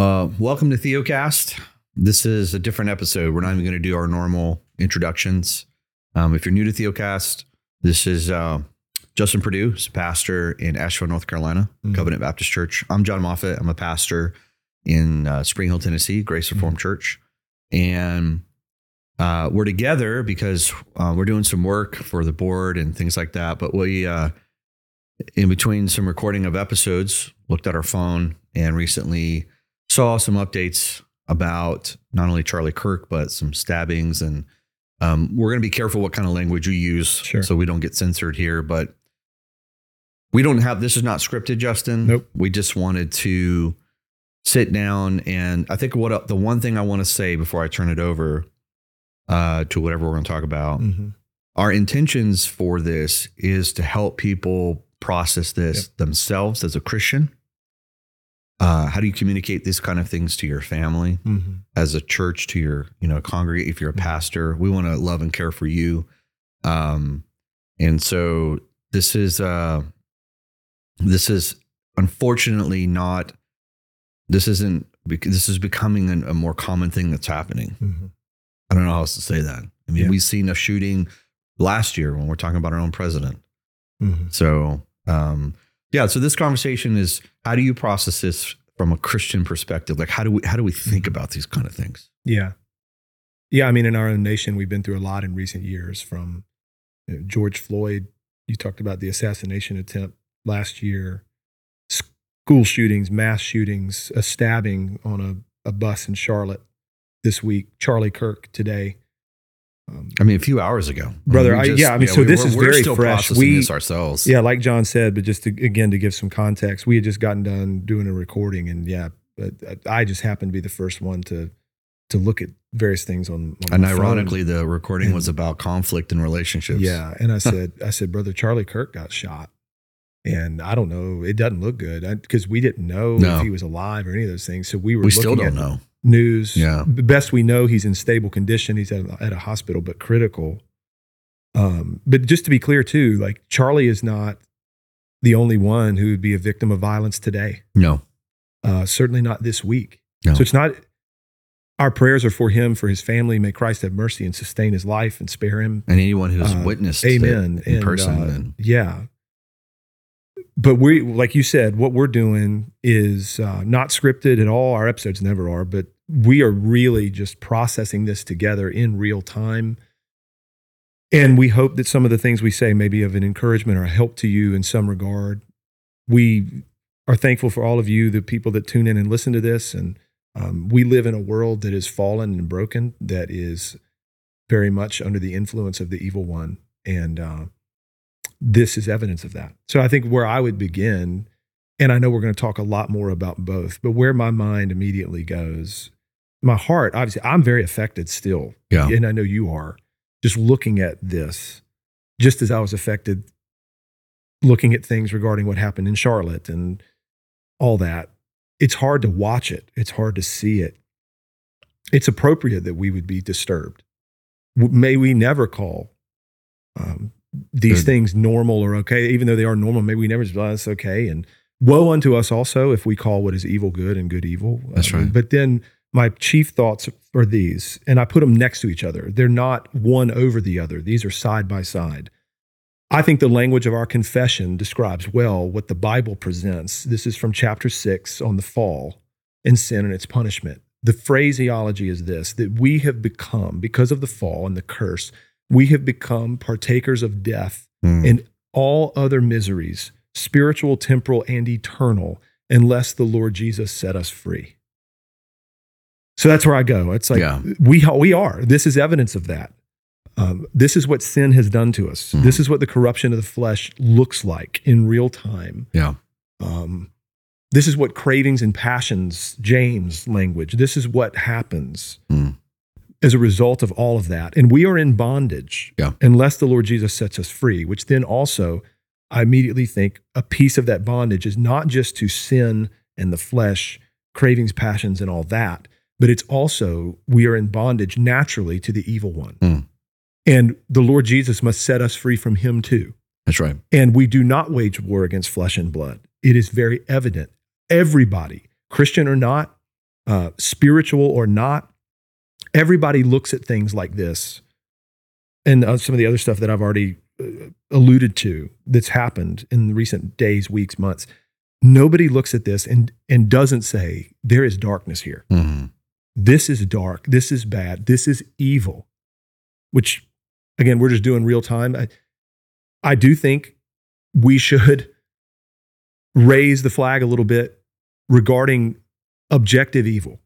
Welcome to Theocast. This is a different episode. We're not even going to do our normal introductions. If you're new to Theocast, this is Justin Perdue, who's a pastor in Asheville, North Carolina, Covenant Baptist Church. I'm John Moffitt. I'm a pastor in Spring Hill, Tennessee, Grace Reformed Church. And we're together because we're doing some work for the board and things like that. But we, in between some recording of episodes, looked at our phone and recently saw some updates about not only Charlie Kirk, but some stabbings. And we're going to be careful what kind of language we use so we don't get censored here. But we don't have, this is not scripted, Justin. Nope. We just wanted to sit down. And I think the one thing I want to say before I turn it over to whatever we're going to talk about, our intentions for this is to help people process this themselves as a Christian. How do you communicate these kind of things to your family, as a church, to your, congregate? If you're a pastor, we want to love and care for you. And so this is unfortunately not, this is becoming a more common thing that's happening. I don't know how else to say that. I mean, we've seen a shooting last year when we're talking about our own president. So, so this conversation is, how do you process this from a Christian perspective? Like, how do we think about these kind of things? Yeah. I mean, in our own nation, we've been through a lot in recent years, from George Floyd. You talked about the assassination attempt last year, school shootings, mass shootings, a stabbing on a bus in Charlotte this week, Charlie Kirk today. A few hours ago, brother. So this is very still fresh. Processing this ourselves. Yeah, like John said, but just to give some context, we had just gotten done doing a recording, and I just happened to be the first one to look at various things on and my ironically, phone. the recording was about conflict and relationships. Yeah, and I said, brother, Charlie Kirk got shot, and I don't know. It doesn't look good because we didn't know if he was alive or any of those things. So we still don't know. News. Yeah. The best we know, he's in stable condition. He's at a hospital, but critical. But just to be clear too, like, Charlie is not the only one who would be a victim of violence today. No. Certainly not this week. No. So it's not, our prayers are for him, for his family. May Christ have mercy and sustain his life and spare him. And anyone who's witnessed amen. it in person. But we, like you said, what we're doing is not scripted at all. Our episodes never are, but we are really just processing this together in real time. And we hope that some of the things we say may be of an encouragement or a help to you in some regard. We are thankful for all of you, the people that tune in and listen to this. And we live in a world that is fallen and broken, that is very much under the influence of the evil one. And this is evidence of that. So I think where I would begin, and I know we're going to talk a lot more about both, but where my mind immediately goes, my heart, obviously, I'm very affected still. Yeah. And I know you are, just looking at this, just as I was affected looking at things regarding what happened in Charlotte and all that. It's hard to watch it. It's hard to see it. It's appropriate that we would be disturbed. May we never call these things normal or okay, even though they are normal. Maybe we never just, it's okay. And woe unto us also if we call what is evil good and good evil. That's right. But then my chief thoughts are these, and I put them next to each other. They're not one over the other. These are side by side. I think the language of our confession describes well what the Bible presents. This is from chapter 6 on the fall and sin and its punishment. The phraseology is this, that we have become, because of the fall and the curse, we have become partakers of death and all other miseries, spiritual, temporal, and eternal, unless the Lord Jesus set us free. So that's where I go. It's like, we are. This is evidence of that. This is what sin has done to us. This is what the corruption of the flesh looks like in real time. Yeah. This is what cravings and passions, James language, this is what happens as a result of all of that. And we are in bondage unless the Lord Jesus sets us free, which then also, I immediately think a piece of that bondage is not just to sin and the flesh, cravings, passions, and all that, but it's also, we are in bondage naturally to the evil one. And the Lord Jesus must set us free from him too. That's right. And we do not wage war against flesh and blood. It is very evident. Everybody, Christian or not, spiritual or not. Everybody looks at things like this and some of the other stuff that I've already alluded to that's happened in recent days, weeks, months. Nobody looks at this and doesn't say, there is darkness here. Mm-hmm. This is dark. This is bad. This is evil, which, again, we're just doing real time. I do think we should raise the flag a little bit regarding objective evil.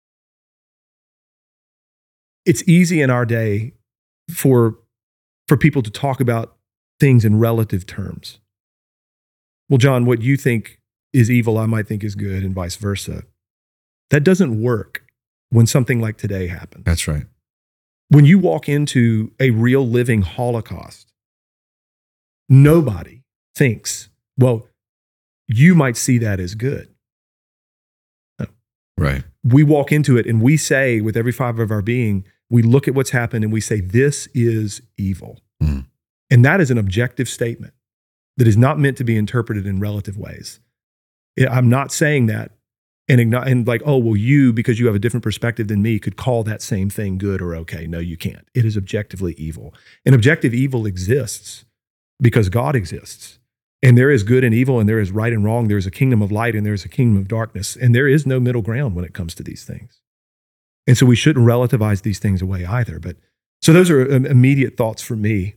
It's easy in our day for people to talk about things in relative terms. Well, John, what you think is evil, I might think is good, and vice versa. That doesn't work when something like today happens. That's right. When you walk into a real living Holocaust, nobody thinks, well, you might see that as good. No. Right. We walk into it and we say, with every fiber of our being, we look at what's happened and we say, this is evil. Mm. And that is an objective statement that is not meant to be interpreted in relative ways. I'm not saying that and like, oh, well, you, because you have a different perspective than me, could call that same thing good or okay. No, you can't. It is objectively evil. And objective evil exists because God exists. And there is good and evil, and there is right and wrong. There is a kingdom of light, and there is a kingdom of darkness. And there is no middle ground when it comes to these things. And so we shouldn't relativize these things away either. But so those are immediate thoughts for me.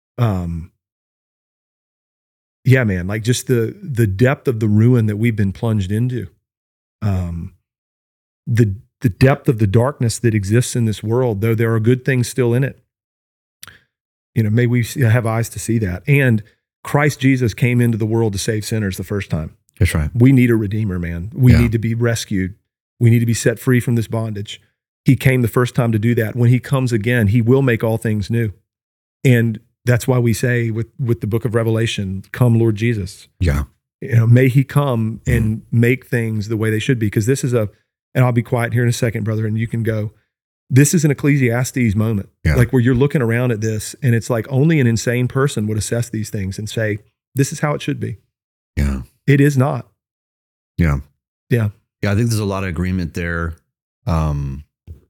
Yeah, man, like just the depth of the ruin that we've been plunged into. The depth of the darkness that exists in this world, though there are good things still in it. You know, may we have eyes to see that. And Christ Jesus came into the world to save sinners the first time. That's right. We need a redeemer, man. We need to be rescued. We need to be set free from this bondage. He came the first time to do that. When he comes again, he will make all things new. And that's why we say with the book of Revelation, come Lord Jesus. Yeah. You know, may he come and make things the way they should be. Because this is and I'll be quiet here in a second, brother, and you can go. This is an Ecclesiastes moment, like where you're looking around at this and it's like only an insane person would assess these things and say, this is how it should be. Yeah. It is not. Yeah. Yeah. Yeah. I think there's a lot of agreement there. I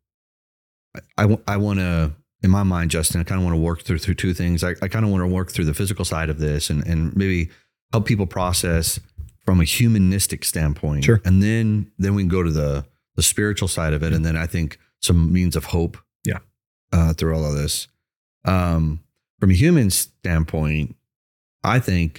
want to, in my mind, Justin, I kind of want to work through two things. I kind of want to work through the physical side of this and maybe help people process from a humanistic standpoint. Sure. And then we can go to the spiritual side of it. And then I think some means of hope through all of this. From a human standpoint, I think,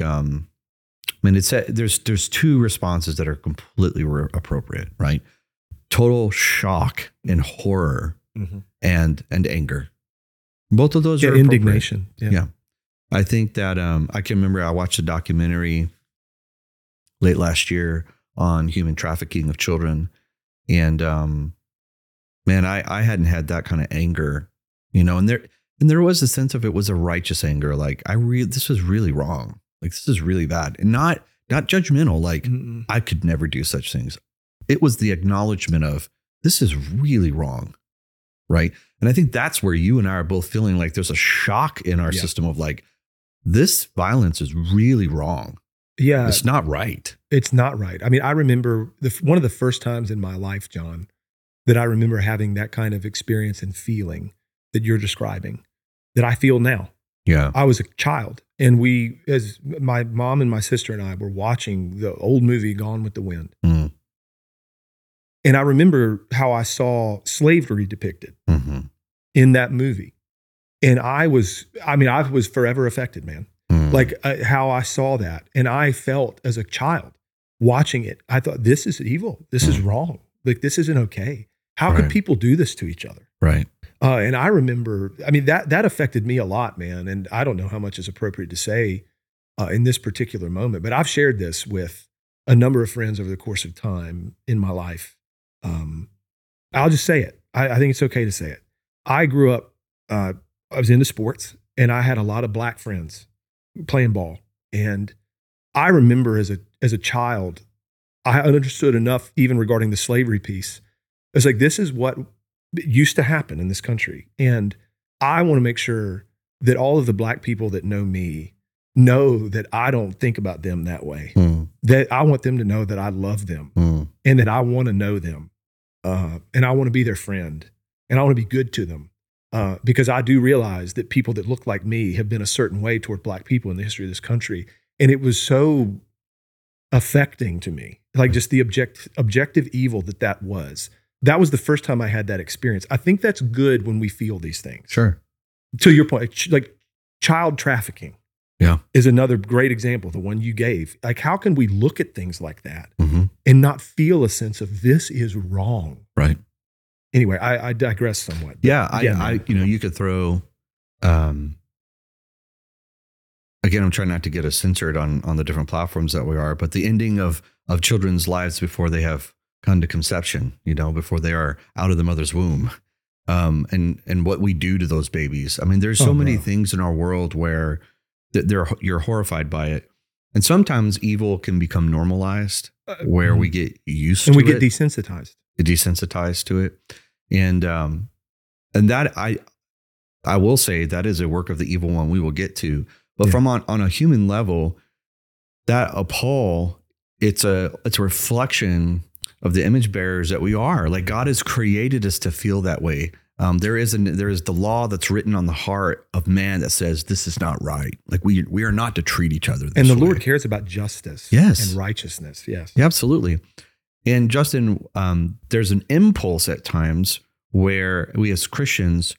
there's two responses that are completely appropriate, right? Total shock and horror and anger. Both of those are indignation. Yeah. I think that I can remember I watched a documentary late last year on human trafficking of children. And man, I hadn't had that kind of anger, you know, and there was a sense of it was a righteous anger. Like this was really wrong. Like this is really bad and not judgmental. Like I could never do such things. It was the acknowledgement of this is really wrong. Right. And I think that's where you and I are both feeling like there's a shock in our system of like, this violence is really wrong. Yeah. It's not right. It's not right. I mean, I remember one of the first times in my life, John, that I remember having that kind of experience and feeling that you're describing, that I feel now. Yeah. I was a child and as my mom and my sister and I were watching the old movie Gone with the Wind. Mm. And I remember how I saw slavery depicted in that movie. And I was forever affected, man. Like how I saw that. And I felt as a child watching it, I thought, this is evil. This is wrong. Like, this isn't okay. How could people do this to each other? Right. And I remember, that affected me a lot, man. And I don't know how much is appropriate to say in this particular moment, but I've shared this with a number of friends over the course of time in my life. I'll just say it. I think it's okay to say it. I grew up, I was into sports and I had a lot of black friends playing ball. And I remember as a child, I understood enough even regarding the slavery piece. It's like, this is what used to happen in this country. And I want to make sure that all of the black people that know me know that I don't think about them that way. That I want them to know that I love them and that I want to know them. and I want to be their friend, and I want to be good to them. Because I do realize that people that look like me have been a certain way toward Black people in the history of this country. And it was so affecting to me, like just the objective evil that was. That was the first time I had that experience. I think that's good when we feel these things. Sure. To your point, like child trafficking is another great example, the one you gave. Like, how can we look at things like that and not feel a sense of this is wrong? Right. Anyway, I digress somewhat. Yeah, I you could throw. Again, I'm trying not to get us censored on the different platforms that we are, but the ending of children's lives before they have come to conception, before they are out of the mother's womb, and what we do to those babies. I mean, there's so many things in our world where you're horrified by it, and sometimes evil can become normalized, where we get used to it, and we get desensitized to it. And that I will say that is a work of the evil one we will get to. But from on a human level, that appall, it's a reflection of the image bearers that we are. Like, God has created us to feel that way. There is the law that's written on the heart of man that says this is not right. Like, we are not to treat each other this way. And the Lord cares about justice and righteousness. Yes. Yeah, absolutely. And Justin, there's an impulse at times where we as Christians,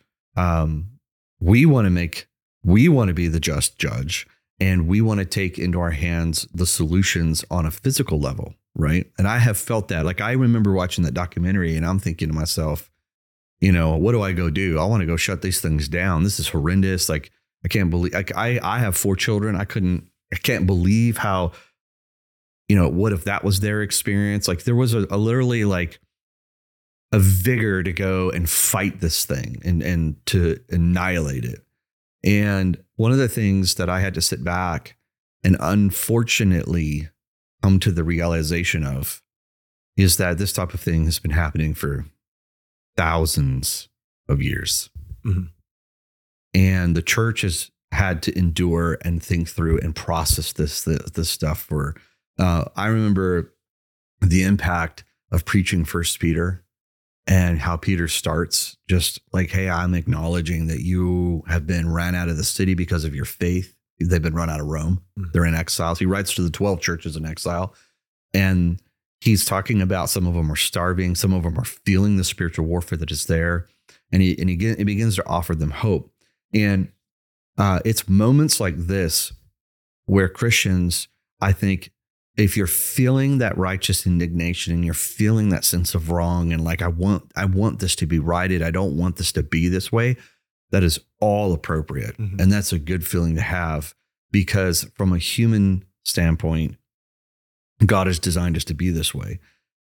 we want to be the just judge, and we want to take into our hands the solutions on a physical level, right? And I have felt that. Like, I remember watching that documentary, and I'm thinking to myself, what do I go do? I want to go shut these things down. This is horrendous. Like, I can't believe. Like, I have 4 children. I can't believe how. What if that was their experience? Like, there was a literally like a vigor to go and fight this thing and to annihilate it. And one of the things that I had to sit back and unfortunately come to the realization of is that this type of thing has been happening for thousands of years. Mm-hmm. And the church has had to endure and think through and process this stuff for. I remember the impact of preaching First Peter and how Peter starts just like, hey, I'm acknowledging that you have been ran out of the city because of your faith. They've been run out of Rome. Mm-hmm. They're in exile. So he writes to the 12 churches in exile. And he's talking about some of them are starving. Some of them are feeling the spiritual warfare that is there. And he begins to offer them hope. And it's moments like this where Christians, I think, if you're feeling that righteous indignation and you're feeling that sense of wrong and like, I want this to be righted, I don't want this to be this way, that is all appropriate. Mm-hmm. And that's a good feeling to have, because from a human standpoint, God has designed us to be this way.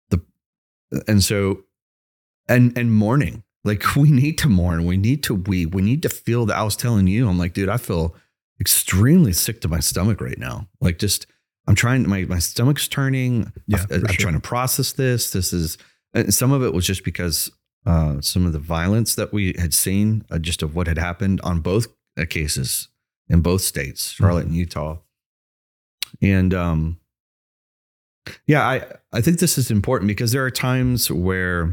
And mourning, like, we need to mourn. We need to weep. We need to feel that. I was telling you, I'm like, dude, I feel extremely sick to my stomach right now. Like, just, I'm trying, my stomach's turning. Yeah, I'm trying to process this. This is, some of it was just because some of the violence that we had seen, just of what had happened on both cases in both states, Charlotte and Utah. And I think this is important because there are times where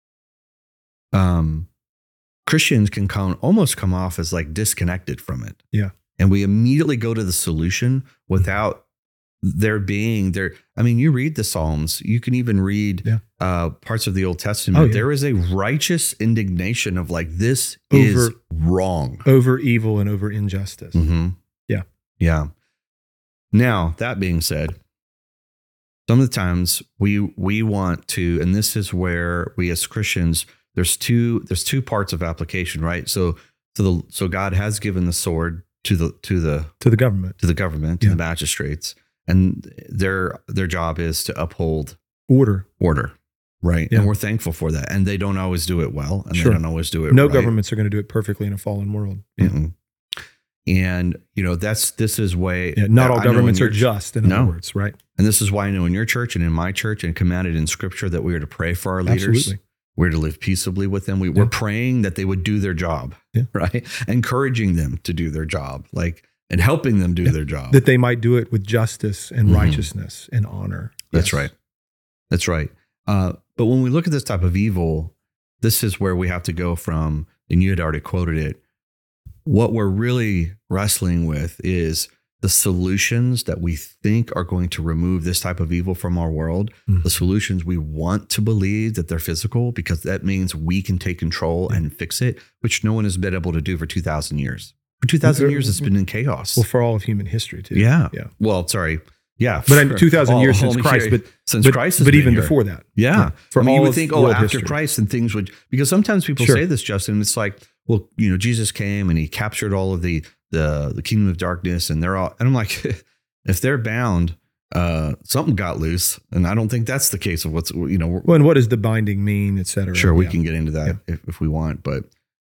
Christians can almost come off as like disconnected from it. Yeah. And we immediately go to the solution without there being there. I mean, you read the Psalms, you can even read parts of the Old Testament. Oh, yeah. There is a righteous indignation of like, this is wrong. Over evil and over injustice. Mm-hmm. Yeah. Yeah. Now, that being said, some of the times we want to, and this is where we as Christians, there's two parts of application, right? So God has given the sword to the government, to the magistrates, and their job is to uphold order, right? Yeah. And we're thankful for that. And they don't always do it well, and they don't always do it. No governments are going to do it perfectly in a fallen world. Yeah. Mm-hmm. And this is way not all governments are just, in other words, right? And this is why I know in your church and in my church, and commanded in Scripture, that we are to pray for our leaders. Absolutely. We're to live peaceably with them. We're praying that they would do their job, right? Encouraging them to do their job, and helping them do their job. That they might do it with justice and righteousness and honor. That's right. That's right. But when we look at this type of evil, this is where we have to go from, and you had already quoted it, what we're really wrestling with is the solutions that we think are going to remove this type of evil from our world, the solutions we want to believe that they're physical, because that means we can take control and fix it, which no one has been able to do for 2,000 years. For 2,000 years, it's been in chaos. Well, for all of human history, too. Yeah. Well, sorry. Yeah. But 2,000 years since Christ. Since Christ has but been even here. before that. Yeah. For all you would of think, world after history. Christ and things would, because sometimes people Sure. say this, Justin, it's like, well, Jesus came and he captured all of the kingdom of darkness, and they're all, and I'm like, if they're bound, something got loose. And I don't think that's the case of what's, Well, and what does the binding mean, et cetera? Sure, we can get into that if we want. But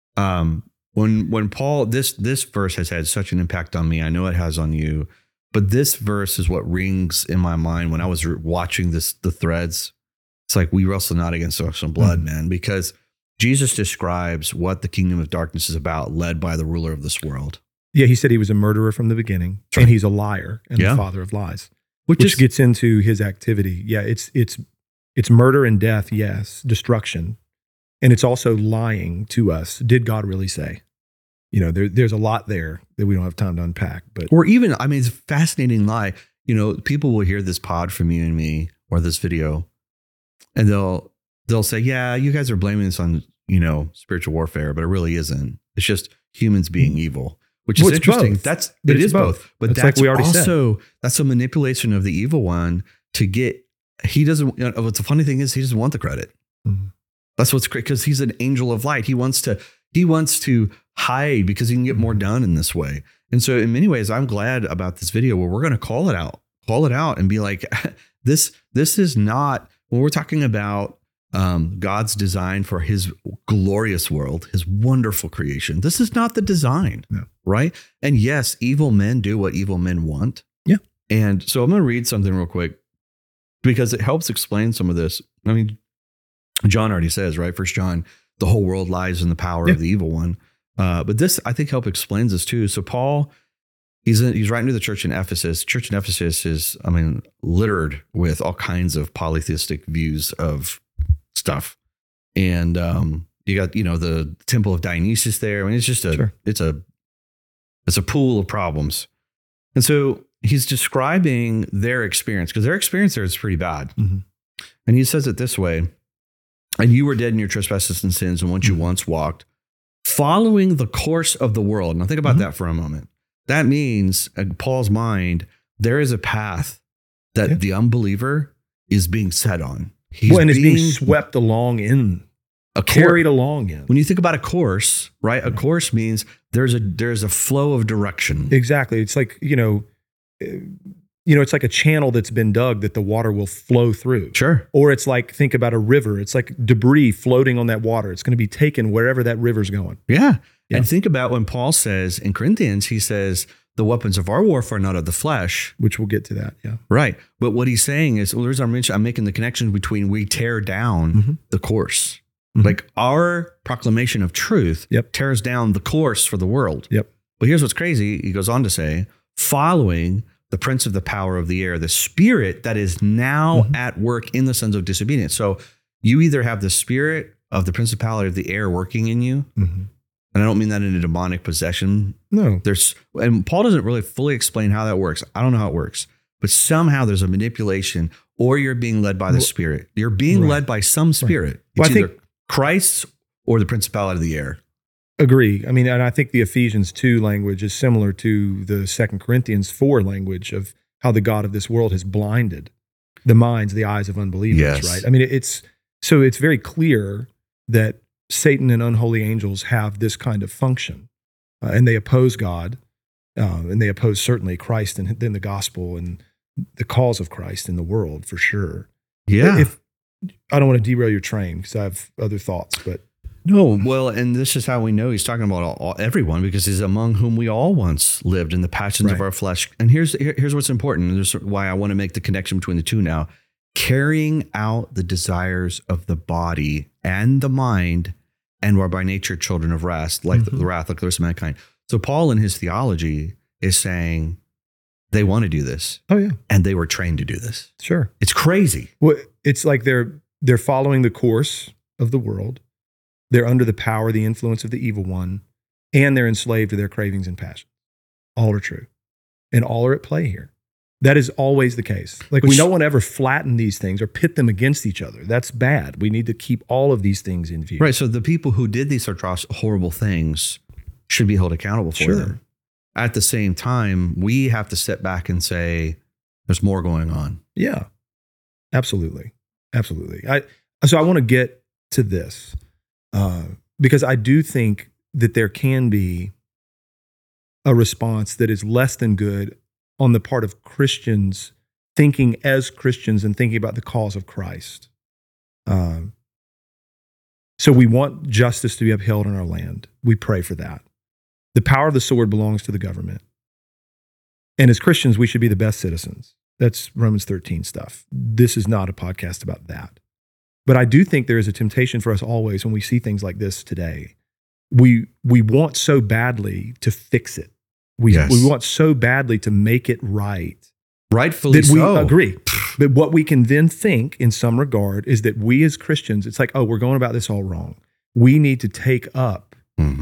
when Paul, this verse has had such an impact on me. I know it has on you, but this verse is what rings in my mind when I was watching the threads. It's like, we wrestle not against flesh and blood, man, because Jesus describes what the kingdom of darkness is about, led by the ruler of this world. Yeah, he said he was a murderer from the beginning, Right. and he's a liar and the father of lies, which gets into his activity. Yeah, it's murder and death, yes, destruction, and it's also lying to us. Did God really say? There's a lot there that we don't have time to unpack. But or even, I mean, it's a fascinating lie. People will hear this pod from you and me or this video, and they'll say, "Yeah, you guys are blaming this on spiritual warfare, but it really isn't. It's just humans being evil." Which is interesting. Both. It is both. But that's like we already also, that's a manipulation of the evil one to get, he doesn't, what's the funny thing is he doesn't want the credit. Mm-hmm. That's what's great, because he's an angel of light. He wants to hide because he can get more done in this way. And so in many ways, I'm glad about this video where we're going to call it out and be like, this is not, when we're talking about God's design for his glorious world, his wonderful creation. This is not the design, right? And yes, evil men do what evil men want. Yeah. And so I'm going to read something real quick because it helps explain some of this. I mean, John already says, right? 1 John, the whole world lies in the power of the evil one. But this, I think, explains this too. So Paul, he's writing to the church in Ephesus. Church in Ephesus is, littered with all kinds of polytheistic views of stuff. And you got, the temple of Dionysus there. I mean, it's just it's a pool of problems. And so he's describing their experience, because their experience there is pretty bad. Mm-hmm. And he says it this way: "And you were dead in your trespasses and sins, and once you once walked, following the course of the world." Now think about that for a moment. That means, in Paul's mind, there is a path that the unbeliever is being set on. And it's being swept along in, carried along in. When you think about a course, right? A course means there's a flow of direction. Exactly. It's like, it's like a channel that's been dug that the water will flow through. Sure. Or it's like, think about a river. It's like debris floating on that water. It's going to be taken wherever that river's going. Yeah. And think about when Paul says in Corinthians, he says, the weapons of our warfare are not of the flesh. Which we'll get to that, yeah. Right. But what he's saying is, the reason I'm making the connection between we tear down the course. Mm-hmm. Like our proclamation of truth tears down the course for the world. Yep. But here's what's crazy. He goes on to say, following the prince of the power of the air, the spirit that is now at work in the sons of disobedience. So you either have the spirit of the principality of the air working in you, and I don't mean that in a demonic possession. No. And Paul doesn't really fully explain how that works. I don't know how it works, but somehow there's a manipulation, or you're being led by the spirit. You're being led by some spirit. Well, It's either Christ or the principality of the air. Agree. I mean, and I think the Ephesians 2 language is similar to the 2 Corinthians 4 language of how the God of this world has blinded the minds, the eyes of unbelievers, right? I mean, it's very clear that Satan and unholy angels have this kind of function, and they oppose God, and they oppose certainly Christ and then the gospel and the cause of Christ in the world, for sure. Yeah. I don't want to derail your train because I have other thoughts, but no, well, and this is how we know he's talking about everyone, because he's among whom we all once lived in the passions of our flesh. And here's what's important. And this is why I want to make the connection between the two now. Carrying out the desires of the body and the mind, and were by nature children of wrath, like the wrath, like the rest of mankind. So Paul in his theology is saying they want to do this. Oh, yeah. And they were trained to do this. Sure. It's crazy. Well, it's like they're They're following the course of the world. They're under the power, the influence of the evil one, and they're enslaved to their cravings and passions. All are true. And all are at play here. That is always the case. Like we don't want to ever flatten these things or pit them against each other. That's bad. We need to keep all of these things in view. Right. So the people who did these horrible things should be held accountable for them. At the same time, we have to step back and say, there's more going on. Yeah, absolutely. Absolutely. So I want to get to this because I do think that there can be a response that is less than good on the part of Christians thinking as Christians and thinking about the cause of Christ. So we want justice to be upheld in our land. We pray for that. The power of the sword belongs to the government. And as Christians, we should be the best citizens. That's Romans 13 stuff. This is not a podcast about that. But I do think there is a temptation for us always when we see things like this today. We want so badly to fix it. We want so badly to make it right. Rightfully so. We agree. But what we can then think in some regard is that we as Christians, it's like, oh, we're going about this all wrong. We need to take up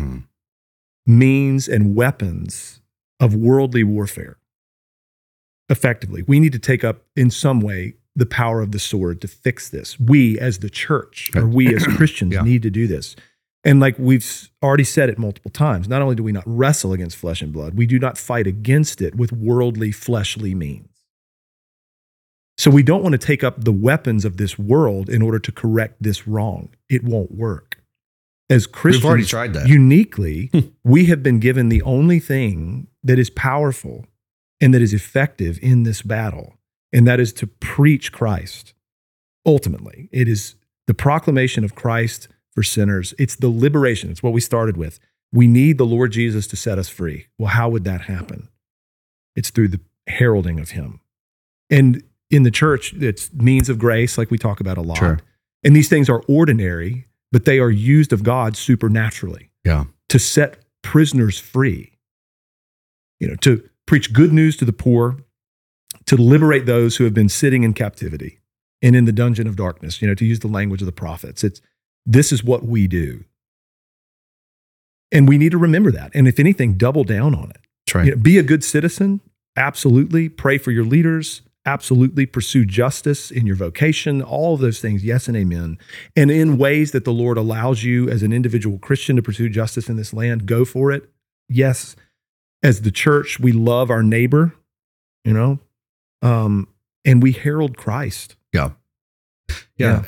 means and weapons of worldly warfare. Effectively, we need to take up in some way the power of the sword to fix this. We as the church, or we as Christians need to do this. And like we've already said it multiple times, not only do we not wrestle against flesh and blood, we do not fight against it with worldly, fleshly means. So we don't want to take up the weapons of this world in order to correct this wrong. It won't work. As Christians, we've already tried that. Uniquely, we have been given the only thing that is powerful and that is effective in this battle, and that is to preach Christ. Ultimately, it is the proclamation of Christ for sinners. It's the liberation. It's what we started with. We need the Lord Jesus to set us free. Well, how would that happen? It's through the heralding of him. And in the church, it's means of grace, like we talk about a lot. Sure. And these things are ordinary, but they are used of God supernaturally to set prisoners free, to preach good news to the poor, to liberate those who have been sitting in captivity and in the dungeon of darkness, to use the language of the prophets. This is what we do. And we need to remember that. And if anything, double down on it. That's right. Be a good citizen. Absolutely. Pray for your leaders. Absolutely. Pursue justice in your vocation. All of those things. Yes and amen. And in ways that the Lord allows you as an individual Christian to pursue justice in this land, go for it. Yes. As the church, we love our neighbor, and we herald Christ. Yeah.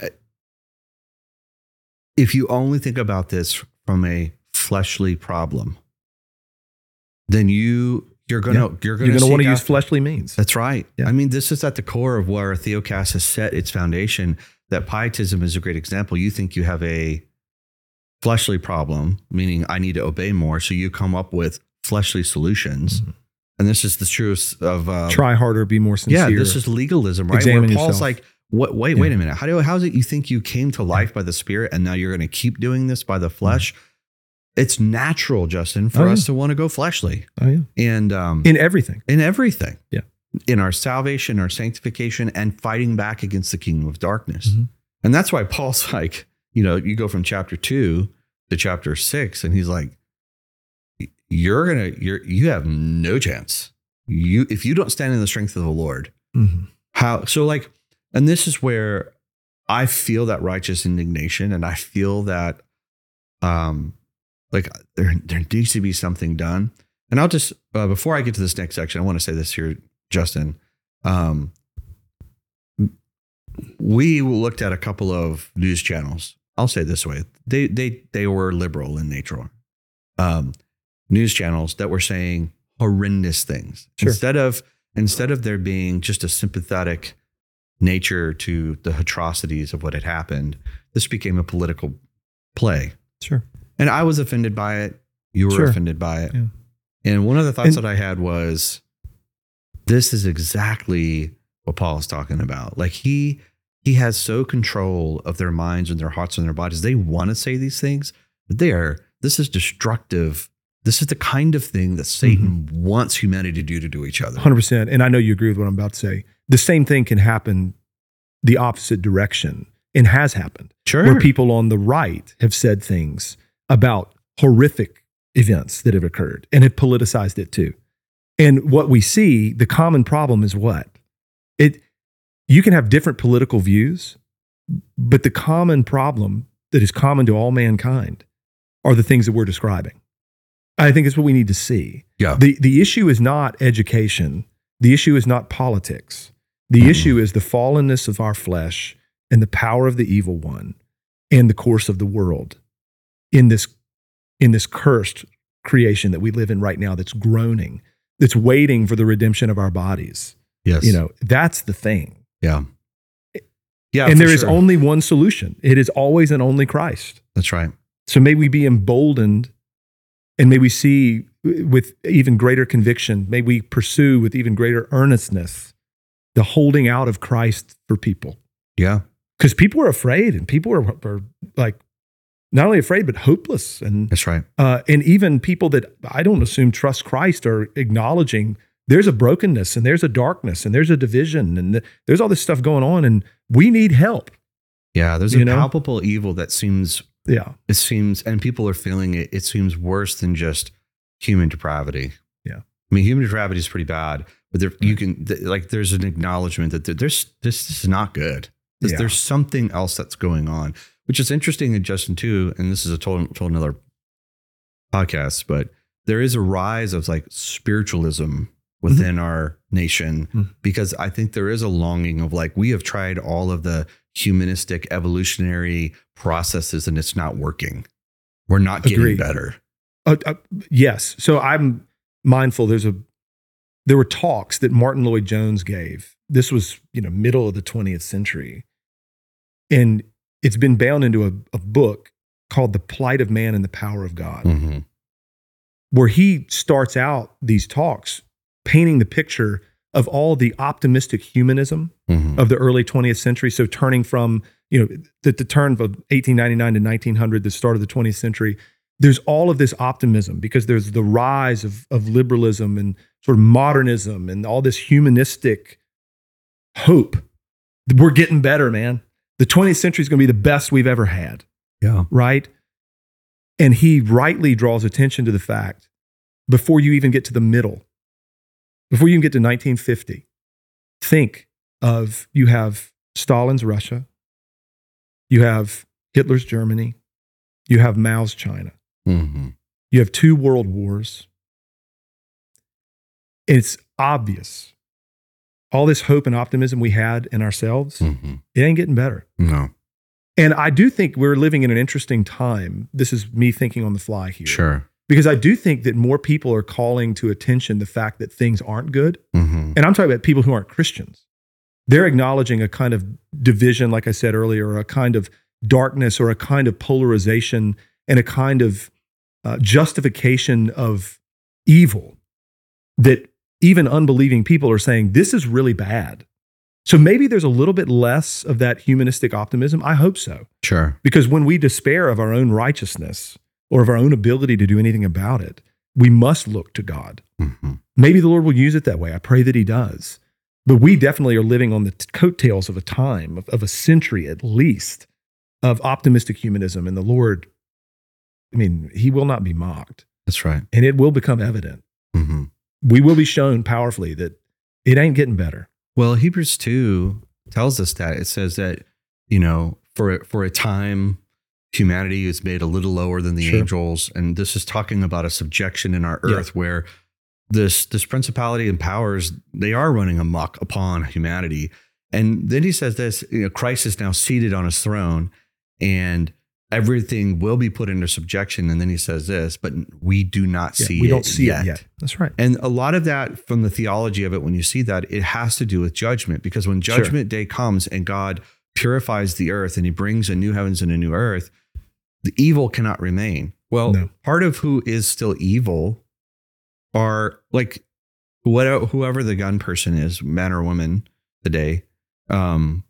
If you only think about this from a fleshly problem, then you're going to want to use fleshly means. That's right. Yeah. I mean, this is at the core of where Theocast has set its foundation. That pietism is a great example. You think you have a fleshly problem, meaning I need to obey more, so you come up with fleshly solutions. Mm-hmm. And this is the truth of try harder, be more sincere. Yeah, this is legalism, right? Examine Where Paul's yourself. like, wait a minute. How is it you think you came to life by the Spirit and now you're going to keep doing this by the flesh? It's natural, Justin, for us to want to go fleshly. Oh, yeah. And in everything. Yeah. In our salvation, our sanctification, and fighting back against the kingdom of darkness. Mm-hmm. And that's why Paul's like, you go from chapter 2 to chapter 6, and he's like, you have no chance. If you don't stand in the strength of the Lord, and this is where I feel that righteous indignation, and I feel that there needs to be something done. And I'll just before I get to this next section, I want to say this here, Justin. We looked at a couple of news channels. I'll say it this way: they were liberal in nature. News channels that were saying horrendous things. Sure. Instead of there being just a sympathetic nature to the atrocities of what had happened, this became a political play. Sure. And I was offended by it. You were offended by it. Yeah. And one of the thoughts that I had was, this is exactly what Paul is talking about. Like he has so control of their minds and their hearts and their bodies. They want to say these things, but this is destructive. This is the kind of thing that Satan wants humanity to do each other. 100%. And I know you agree with what I'm about to say. The same thing can happen the opposite direction. and has happened. Sure. Where people on the right have said things about horrific events that have occurred and have politicized it too. And what we see, the common problem is what? You can have different political views, but the common problem that is common to all mankind are the things that we're describing. I think it's what we need to see. Yeah. The issue is not education. The issue is not politics. The issue is the fallenness of our flesh and the power of the evil one and the course of the world in this cursed creation that we live in right now that's groaning, that's waiting for the redemption of our bodies. Yes. That's the thing. Yeah. Yeah. And there is only one solution. It is always and only Christ. That's right. So may we be emboldened, and may we see with even greater conviction, may we pursue with even greater earnestness the holding out of Christ for people. Yeah. Because people are afraid, and people are like not only afraid, but hopeless. And that's right. And even people that I don't assume trust Christ are acknowledging there's a brokenness and there's a darkness and there's a division and there's all this stuff going on, and we need help. Yeah, there's a palpable evil that seems, it seems, and people are feeling it. It seems worse than just human depravity. Yeah. I mean, human depravity is pretty bad, but there's an acknowledgement that this is not good. There's something else that's going on, which is interesting in Justin too. And this is a total another podcast, but there is a rise of like spiritualism within our nation, because I think there is a longing of like, we have tried all of the humanistic evolutionary processes and it's not working. We're not getting better. Yes. So I'm mindful. There were talks that Martin Lloyd-Jones gave. This was, middle of the 20th century. And it's been bound into a book called The Plight of Man and the Power of God, where he starts out these talks painting the picture of all the optimistic humanism of the early 20th century. So turning from, the turn of 1899 to 1900, the start of the 20th century, there's all of this optimism because there's the rise of liberalism and sort of modernism and all this humanistic hope. We're getting better, man. The 20th century is going to be the best we've ever had. Yeah. Right? And he rightly draws attention to the fact, before you even get to the middle, before you even get to 1950, think of, you have Stalin's Russia, you have Hitler's Germany, you have Mao's China, you have 2 world wars. It's obvious. All this hope and optimism we had in ourselves, it ain't getting better. No. And I do think we're living in an interesting time. This is me thinking on the fly here. Sure. Because I do think that more people are calling to attention the fact that things aren't good. And I'm talking about people who aren't Christians. They're acknowledging a kind of division, like I said earlier, or a kind of darkness or a kind of polarization and a kind of justification of evil that even unbelieving people are saying, this is really bad. So maybe there's a little bit less of that humanistic optimism. I hope so. Sure. Because when we despair of our own righteousness or of our own ability to do anything about it, we must look to God. Maybe the Lord will use it that way. I pray that he does. But we definitely are living on the coattails of a time, of a century at least, of optimistic humanism. And the Lord, he will not be mocked. That's right. And it will become evident. We will be shown powerfully that it ain't getting better. Well, Hebrews 2 tells us that. It says that, for a time, humanity is made a little lower than the angels. And this is talking about a subjection in our earth where this principality and powers, they are running amok upon humanity. And then he says this, Christ is now seated on his throne and everything will be put into subjection. And then he says this, but we do not see it. We don't see it yet. That's right. And a lot of that, from the theology of it, when you see that, it has to do with judgment, because when judgment day comes and God purifies the earth and he brings a new heavens and a new earth, the evil cannot remain. Well, part of who is still evil are like whoever the gun person is, man or woman today. Paul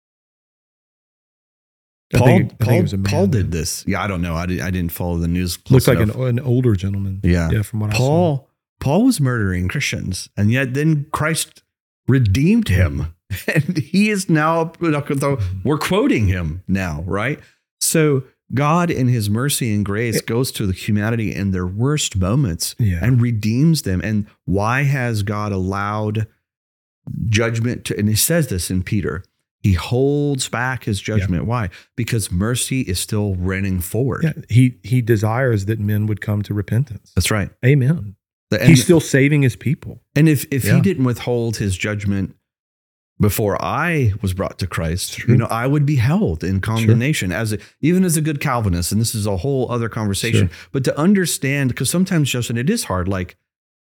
did this. Yeah, I don't know. I didn't follow the news close enough. Looked like an older gentleman. Yeah. From what I saw. Paul was murdering Christians, and yet then Christ redeemed him. And he is now, we're quoting him now, right? So God in his mercy and grace goes to the humanity in their worst moments and redeems them. And why has God allowed judgment to, and he says this in Peter, he holds back his judgment. Why? Because mercy is still running forward. Yeah. He desires that men would come to repentance. That's right. Amen. He's still saving his people. And if he didn't withhold his judgment before I was brought to Christ, I would be held in condemnation even as a good Calvinist. And this is a whole other conversation. But to understand, because sometimes, Justin, it is hard. Like,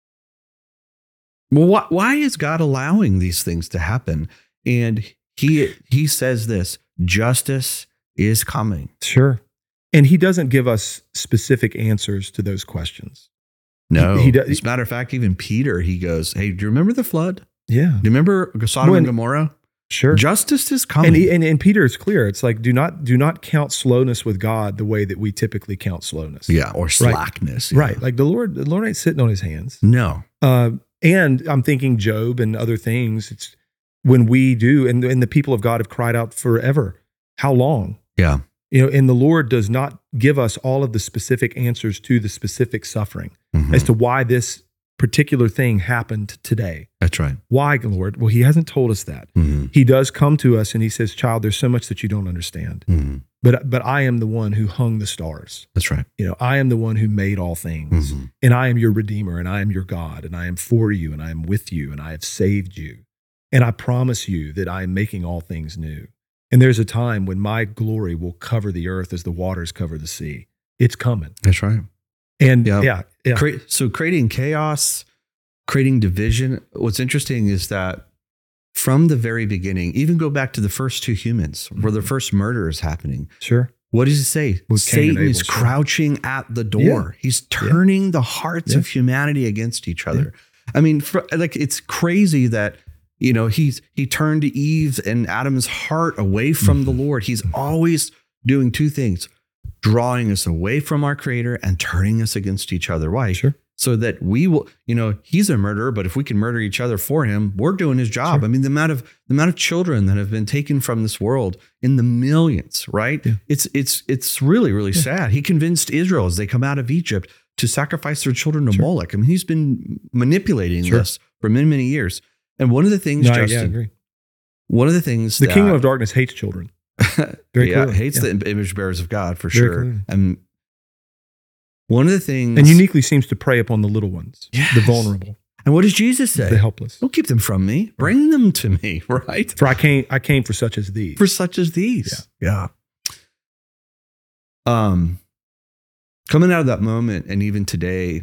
well, why is God allowing these things to happen? And he says this: justice is coming. Sure. And he doesn't give us specific answers to those questions. No. As a matter of fact, even Peter, he goes, hey, do you remember the flood? Yeah. Do you remember Sodom and Gomorrah? Sure. Justice is coming. And Peter is clear. It's like, do not count slowness with God the way that we typically count slowness. Yeah. Or slackness. Right. Like the Lord ain't sitting on his hands. No. And I'm thinking Job and other things. It's when we do, and the people of God have cried out forever. How long? Yeah. And the Lord does not give us all of the specific answers to the specific suffering as to why this particular thing happened today. That's right. Why, Lord? Well, he hasn't told us that. He does come to us and he says, child, there's so much that you don't understand. But I am the one who hung the stars. That's right. I am the one who made all things. And I am your Redeemer, and I am your God, and I am for you, and I am with you, and I have saved you. And I promise you that I am making all things new. And there's a time when my glory will cover the earth as the waters cover the sea. It's coming. That's right. And So creating chaos, creating division. What's interesting is that from the very beginning, even go back to the first two humans where the first murder is happening. Sure. What does it say? Satan is crouching at the door. Yeah. He's turning the hearts of humanity against each other. Yeah. I mean, it's crazy that, he turned Eve and Adam's heart away from the Lord. He's always doing two things: drawing us away from our Creator and turning us against each other. Why? Sure. So that we will, he's a murderer, but if we can murder each other for him, we're doing his job. Sure. I mean, the amount of children that have been taken from this world in the millions, right? Yeah. It's really, really sad. He convinced Israel as they come out of Egypt to sacrifice their children to Moloch. I mean, he's been manipulating this for many, many years. And one of the things, Justin, I agree. One of the things the kingdom of darkness hates children. Very clearly. Hates the image bearers of God for sure. And one of the things, and uniquely seems to prey upon the little ones, the vulnerable. And what does Jesus say? The helpless. Don't keep them from me. Bring them to me, right? For I came for such as these. For such as these. Yeah. Coming out of that moment, and even today,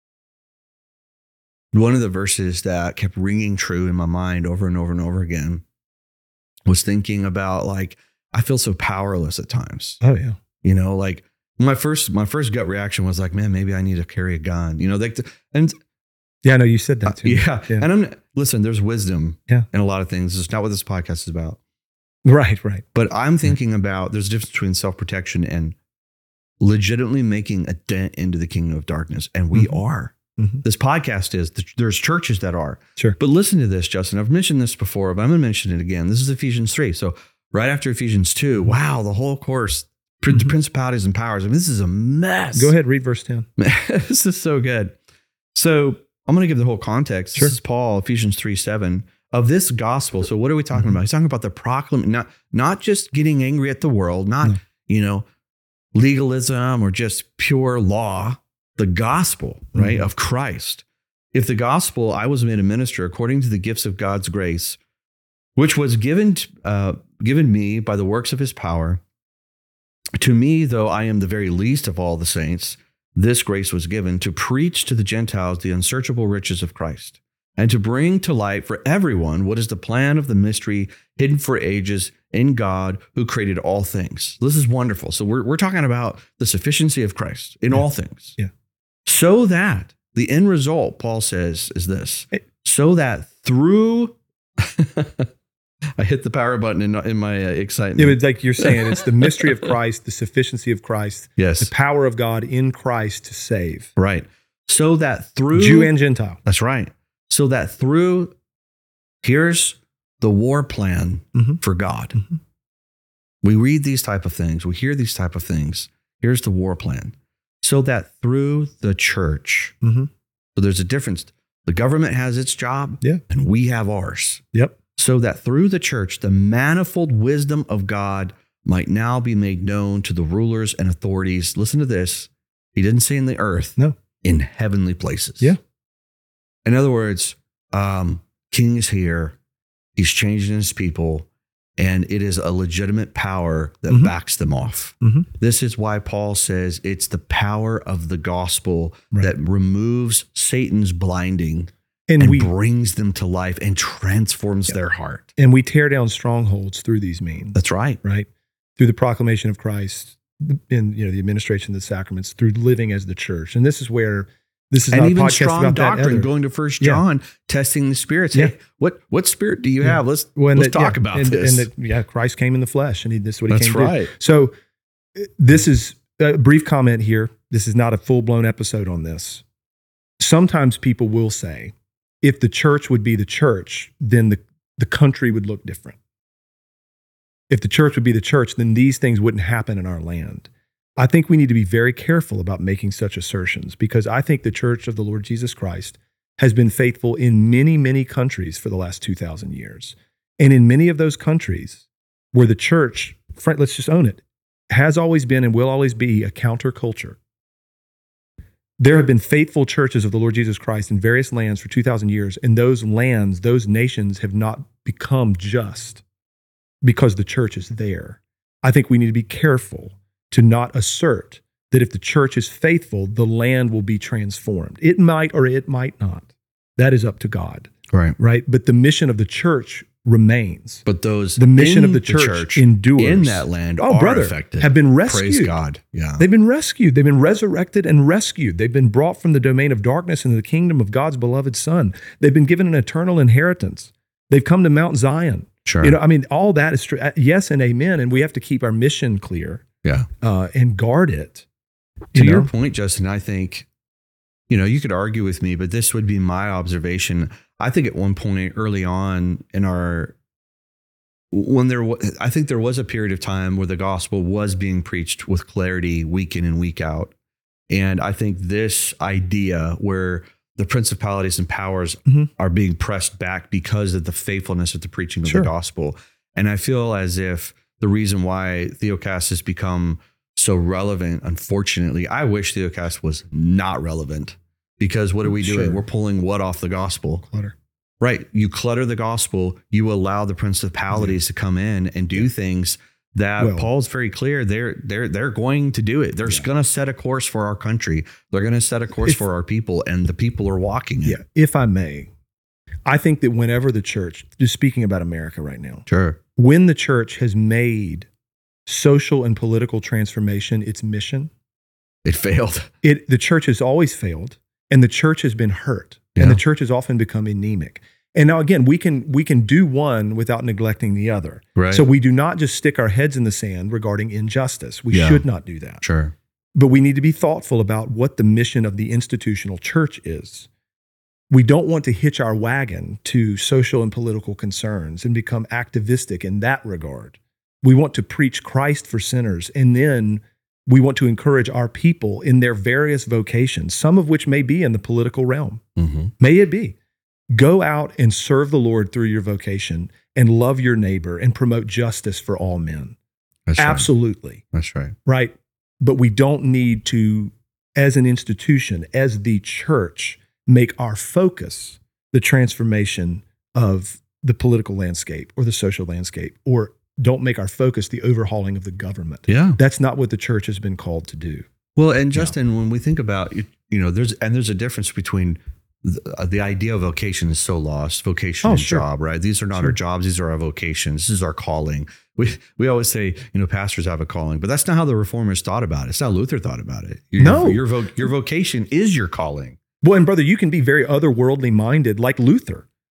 one of the verses that kept ringing true in my mind over and over and over again was thinking about, like, I feel so powerless at times. Oh yeah. Like my first gut reaction was like, man, maybe I need to carry a gun. And yeah, no, you said that too. Yeah. And listen, there's wisdom in a lot of things. It's not what this podcast is about. Right. But I'm thinking about, there's a difference between self-protection and legitimately making a dent into the kingdom of darkness. And we are. This podcast is. There's churches that are. Sure. But listen to this, Justin. I've mentioned this before, but I'm going to mention it again. This is Ephesians 3. So right after Ephesians 2, wow, the whole course, principalities and powers. I mean, this is a mess. Go ahead, read verse 10. This is so good. So I'm going to give the whole context. Sure. This is Paul, Ephesians 3:7, of this gospel. So what are we talking about? He's talking about the proclamation, not just getting angry at the world, not, legalism or just pure law, the gospel, right, of Christ. If the gospel, I was made a minister according to the gifts of God's grace, which was given me by the works of his power. To me, though I am the very least of all the saints, this grace was given to preach to the Gentiles the unsearchable riches of Christ, and to bring to light for everyone what is the plan of the mystery hidden for ages in God who created all things. This is wonderful. So we're talking about the sufficiency of Christ in all things. Yeah. So that the end result, Paul says, is this. So that through... I hit the power button in my excitement. Yeah, but like you're saying, it's the mystery of Christ, the sufficiency of Christ, yes, the power of God in Christ to save. Right. So that through... Jew and Gentile. That's right. So that through... Here's the war plan for God. We read these type of things. We hear these type of things. Here's the war plan. So that through the church, so there's a difference. The government has its job and we have ours. Yep. So that through the church, the manifold wisdom of God might now be made known to the rulers and authorities. Listen to this. He didn't say in the earth, in heavenly places. Yeah. In other words, King is here. He's changing his people, and it is a legitimate power that backs them off. This is why Paul says it's the power of the gospel that removes Satan's blinding and brings them to life and transforms their heart. And we tear down strongholds through these means. That's right. Right? Through the proclamation of Christ, in the administration of the sacraments, through living as the church. And this is where this is and not even a podcast strong about doctrine, going to 1 John, testing the spirits. Hey, what spirit do you have? Let's talk about this. And Christ came in the flesh, and this is what he That's came right. to do. So this is a brief comment here. This is not a full-blown episode on this. Sometimes people will say, if the church would be the church, then the country would look different. If the church would be the church, then these things wouldn't happen in our land. I think we need to be very careful about making such assertions, because I think the Church of the Lord Jesus Christ has been faithful in many, many countries for the last 2,000 years. And in many of those countries where the church, let's just own it, has always been and will always be a counterculture. There have been faithful churches of the Lord Jesus Christ in various lands for 2,000 years, and those lands, those nations have not become just because the church is there. I think we need to be careful to not assert that if the church is faithful, the land will be transformed. It might or it might not. That is up to God. Right? But the mission of the church remains. But the mission of the church endures. In that land are affected. Have been rescued. Praise God. Yeah. They've been rescued. They've been resurrected and rescued. They've been brought from the domain of darkness into the kingdom of God's beloved Son. They've been given an eternal inheritance. They've come to Mount Zion. Sure. All that is true. Yes and amen. And we have to keep our mission clear. And guard it. To your point, Justin, I think, you could argue with me, but this would be my observation. I think at one point early on in I think there was a period of time where the gospel was being preached with clarity week in and week out. And I think this idea where the principalities and powers are being pressed back because of the faithfulness of the preaching of the gospel. And I feel as if the reason why Theocast has become so relevant, unfortunately, I wish Theocast was not relevant, because what are we doing? We're pulling what off the gospel? Clutter. Right. You clutter the gospel. You allow the principalities to come in and do things that Paul's very clear. They're going to do it. They're going to set a course for our country. They're going to set a course for our people, and the people are walking it. Yeah. If I may, I think that whenever the church, just speaking about America right now, when the church has made social and political transformation its mission, it failed. The church has always failed, and the church has been hurt, and the church has often become anemic. And now again, we can do one without neglecting the other. Right. So we do not just stick our heads in the sand regarding injustice. We should not do that. Sure. But we need to be thoughtful about what the mission of the institutional church is. We don't want to hitch our wagon to social and political concerns and become activistic in that regard. We want to preach Christ for sinners, and then we want to encourage our people in their various vocations, some of which may be in the political realm. May it be. Go out and serve the Lord through your vocation and love your neighbor and promote justice for all men. That's Absolutely. Right. That's right. Right. But we don't need to, as an institution, as the church, make our focus the transformation of the political landscape or the social landscape, or don't make our focus the overhauling of the government. Yeah. That's not what the church has been called to do. Well, and Justin, when we think about, there's a difference between the idea of vocation is so lost. Vocation and job, right? These are not our jobs. These are our vocations. This is our calling. We always say, pastors have a calling, but that's not how the Reformers thought about it. It's not how Luther thought about it. Your vocation is your calling. Well, and brother, you can be very otherworldly minded like Luther.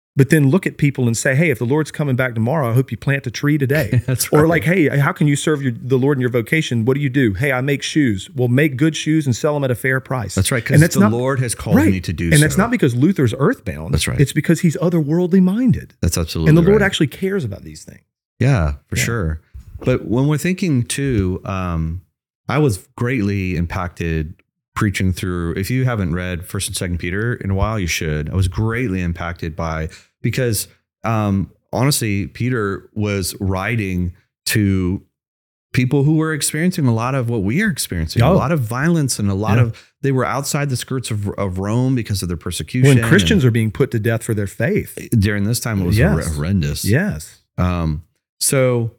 But then look at people and say, hey, if the Lord's coming back tomorrow, I hope you plant a tree today. That's right. Or like, hey, how can you serve the Lord in your vocation? What do? Hey, I make shoes. Well, make good shoes and sell them at a fair price. That's right, because the Lord has called me to do so. And that's not because Luther's earthbound. That's right. It's because he's otherworldly minded. That's absolutely And the Lord right. actually cares about these things. Yeah, for sure. But when we're thinking too, I was greatly impacted preaching through. If you haven't read 1st and 2nd Peter in a while, you should. I was greatly impacted because honestly, Peter was writing to people who were experiencing a lot of what we are experiencing, a lot of violence and a lot of, they were outside the skirts of Rome because of their persecution. When Christians are being put to death for their faith. During this time, it was horrendous. Yes. So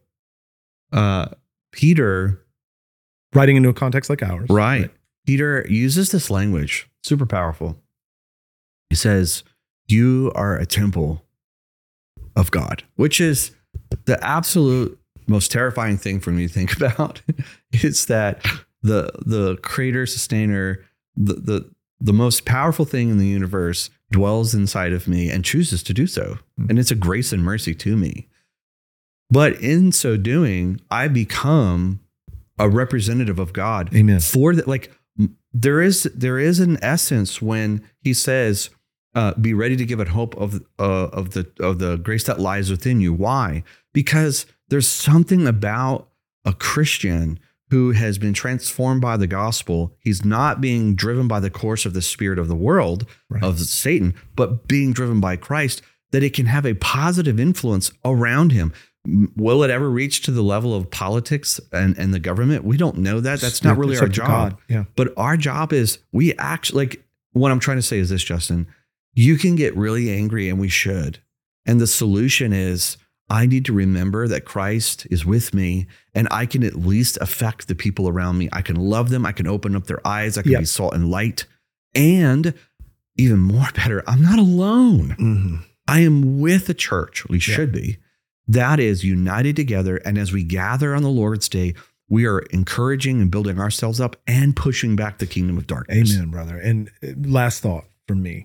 Peter, writing into a context like ours. Right. Peter uses this language, super powerful. He says, you are a temple of God, which is the absolute most terrifying thing for me to think about. It's that the creator, sustainer, the most powerful thing in the universe dwells inside of me and chooses to do so. And it's a grace and mercy to me. But in so doing, I become a representative of God. Amen. For that, like there is an essence when he says, be ready to give it hope of the grace that lies within you. Why? Because there's something about a Christian who has been transformed by the gospel. He's not being driven by the course of the spirit of the world, of Satan, but being driven by Christ, that it can have a positive influence around him. Will it ever reach to the level of politics and the government? We don't know that. That's not really our job. Yeah. But our job is, we actually, like, what I'm trying to say is this, Justin, you can get really angry, and we should. And the solution is, I need to remember that Christ is with me, and I can at least affect the people around me. I can love them. I can open up their eyes. I can be salt and light. And even more better, I'm not alone. Mm-hmm. I am with a church. We should be. That is united together. And as we gather on the Lord's Day, we are encouraging and building ourselves up and pushing back the kingdom of darkness. Amen, brother. And last thought from me.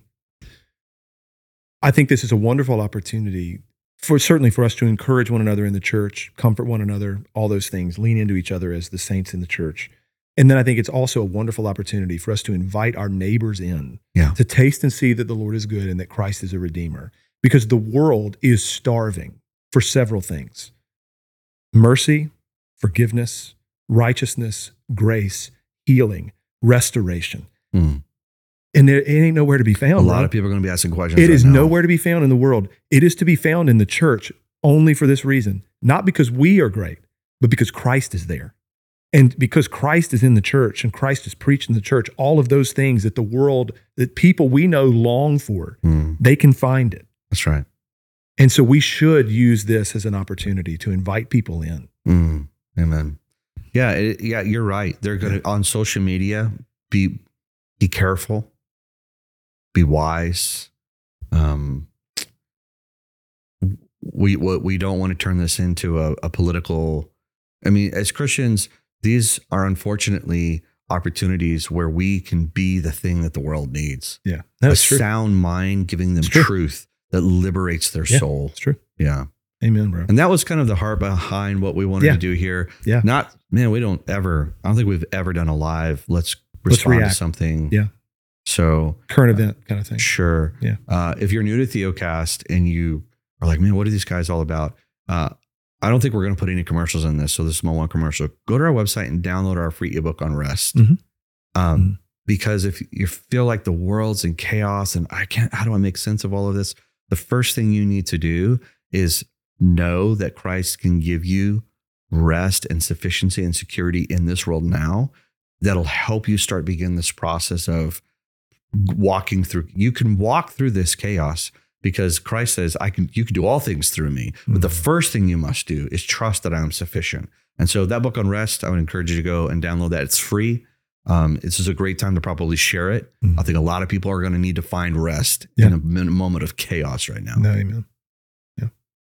I think this is a wonderful opportunity certainly for us to encourage one another in the church, comfort one another, all those things, lean into each other as the saints in the church. And then I think it's also a wonderful opportunity for us to invite our neighbors in to taste and see that the Lord is good and that Christ is a redeemer, because the world is starving for several things: mercy, forgiveness, righteousness, grace, healing, restoration. And it ain't nowhere to be found. A lot of people are going to be asking questions. It is nowhere to be found in the world. It is to be found in the church only for this reason. Not because we are great, but because Christ is there. And because Christ is in the church and Christ is preached in the church, all of those things that the world, that people we know long for, they can find it. That's right. And so we should use this as an opportunity to invite people in. Amen. Yeah, you're right. They're going to, on social media, be careful. Be wise. We don't want to turn this into a political. I mean, as Christians, these are unfortunately opportunities where we can be the thing that the world needs. Yeah, that's a true. Sound mind giving them truth that liberates their soul. It's true. Yeah. Amen, bro. And that was kind of the heart behind what we wanted to do here. Yeah. I don't think we've ever done a live, let's respond to something. Yeah. So current event kind of thing. Sure. Yeah. If you're new to Theocast and you are like, man, what are these guys all about? I don't think we're going to put any commercials in this. So this is my one commercial. Go to our website and download our free ebook on rest. Because if you feel like the world's in chaos and how do I make sense of all of this? The first thing you need to do is know that Christ can give you rest and sufficiency and security in this world now. That'll help you begin this process of walking through. You can walk through this chaos because Christ says, you can do all things through me. But the first thing you must do is trust that I am sufficient. And so that book on rest, I would encourage you to go and download that. It's free. This is a great time to probably share it. I think a lot of people are going to need to find rest in a moment of chaos right now. No, amen.